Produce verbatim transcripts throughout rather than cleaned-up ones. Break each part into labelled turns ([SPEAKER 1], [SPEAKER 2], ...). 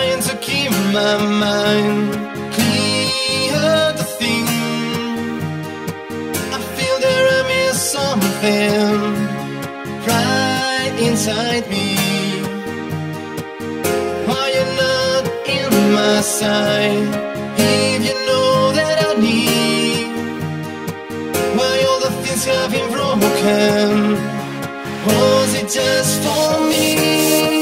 [SPEAKER 1] trying to keep my mind clear to think. I feel there I miss something right inside me. Why you're not in my side? If you know that I need, why all the things have been broken? Was it just for me?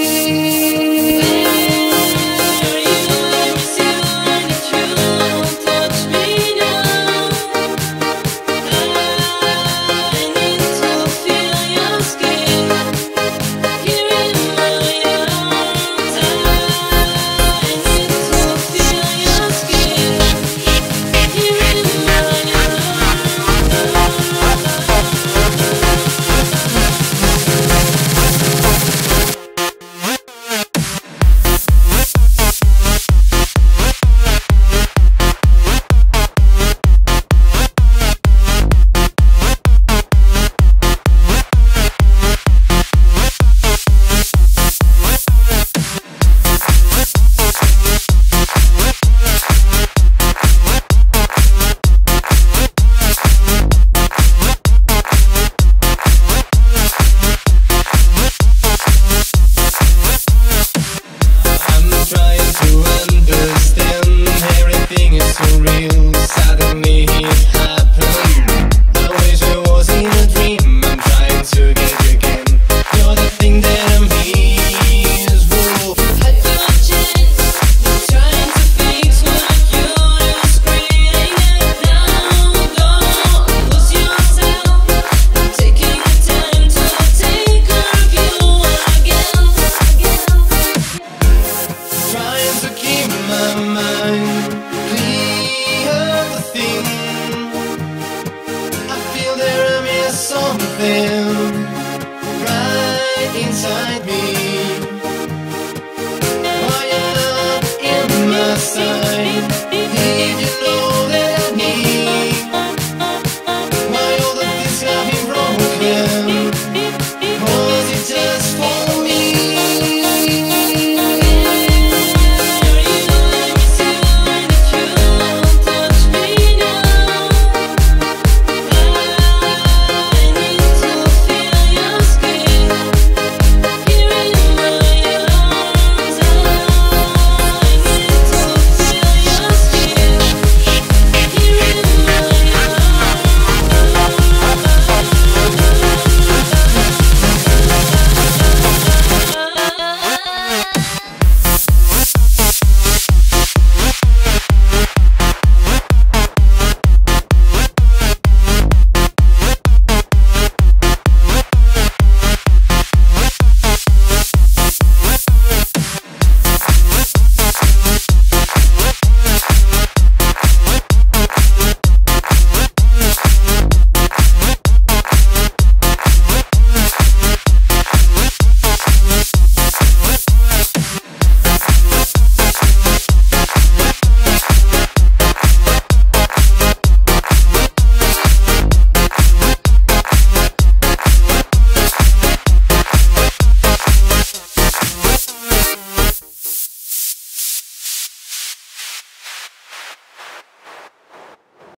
[SPEAKER 1] Trying to understand, everything is so real. Suddenly it